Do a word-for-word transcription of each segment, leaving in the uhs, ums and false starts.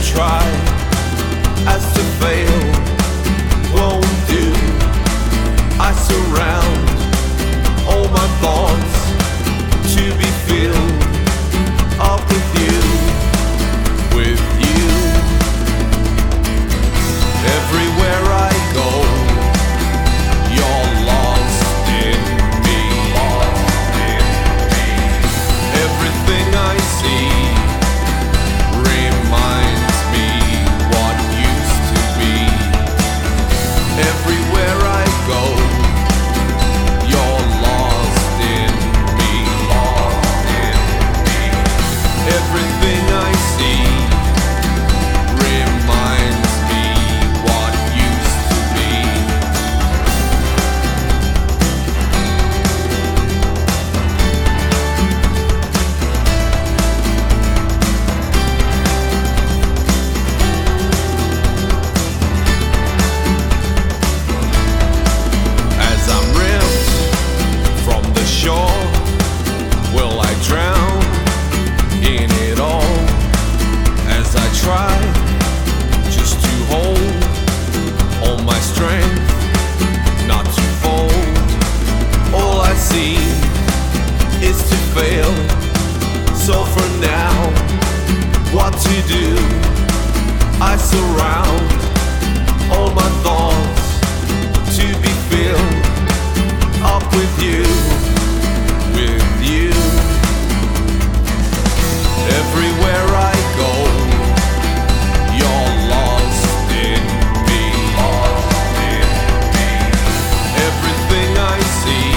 try, as to fail won't do. I surround all my thoughts to be filled up with you, with you. Everywhere I go, you're lost in me, lost in me. Everything I see reminds me what used to be. Everywhere I go, you're lost in me, lost in me. Everything I see reminds me what used to be. As I'm ripped from the shore, will I drown in it all? As I try just to hold all my strength, not to fold, all I see is to fail. So for now, what to do? I surround all my thoughts to be filled up with you, with you. Everywhere I go, you're lost in me, lost in me. Everything I see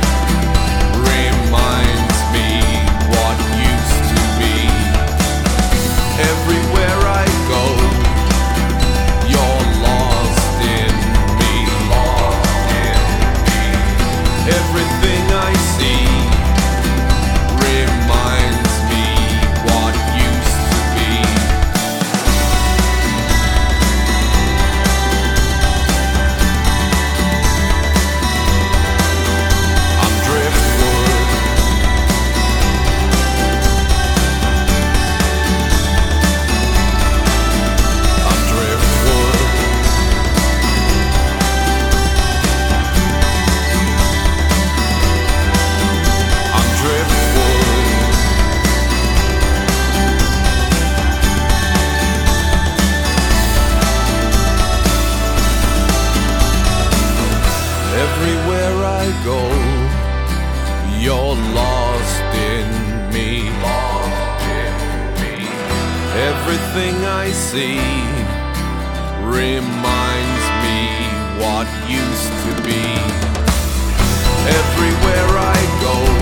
reminds me what used to be. Everywhere I go, you're lost in me, lost in me. Everything I see reminds me what used to be. I'm driftwood. I'm driftwood. I'm driftwood. Everywhere I go, you're lost in me, lost in me. Everything I see reminds me what used to be. Everywhere I go,